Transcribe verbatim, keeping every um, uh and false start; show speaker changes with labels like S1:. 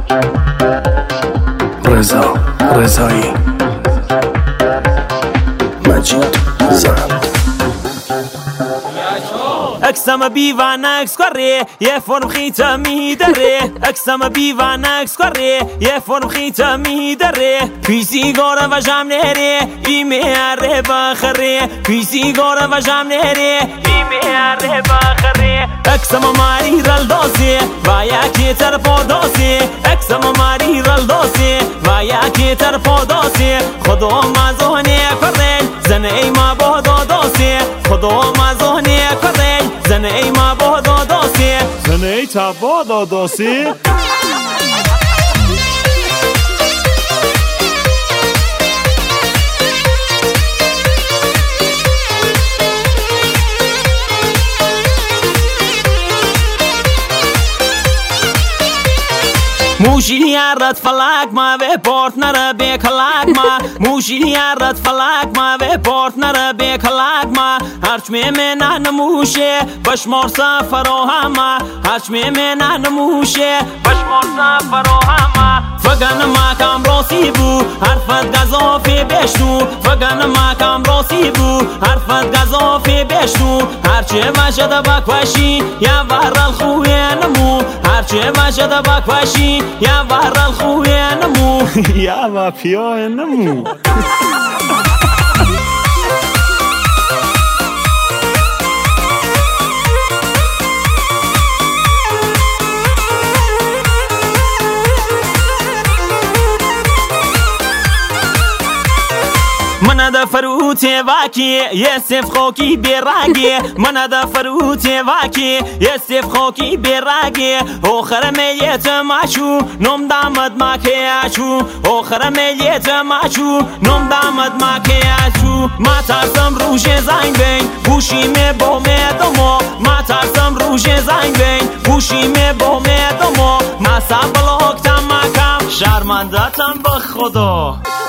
S1: رضا رضایی مجید زند
S2: اکسم بیوان اکس کاره یه فرم خیتا میداره اکسم بیوان اکس کاره یه فرم خیتا میداره پیسی گاره و جام نره ایمه بخره پیسی گاره و جام نره ایمه بخره اکسم ماری رل داسی و یکی طرف داسی اکسم ماری رل داسی و یکی طرف داسی خدا مزونی کرد زن ای ما بودا داسی خدا مزونی کرد زن ای ما بودا داسی
S3: زن ای تا بودا داسی
S2: موشی یارت فلاک ما به پارتنر به کلاک ما موشی یارت فلاک ما به پارتنر به کلاک ما هرچ می من موشه بشمار سفر و همه هرچ می من موشه بشمار سفر و همه فگن ما کم راسی بو حرفت گذافی بشنو فگن ما کم راسی بو حرفت گذافی بشنو هرچه وجد بکوشی یا ورل خوی نمو هرچه وجد بکوشی یا ورل خوی نمو
S3: یا و پیاه نمو
S2: من دا فروت واکی یه سف خوکی بیرگی من دا فروت واکی یه سف خوکی بیرگی آخر میت ماشو نم دامد ما کیاشو آخر میت ماشو نم دامد ما کیاشو ما ترسم روش زنگ بین گوشی می با میدمو ما ترسم روش زنگ بین گوشی می با میدمو ما سبلاکتم مکم شرمندتم به خدا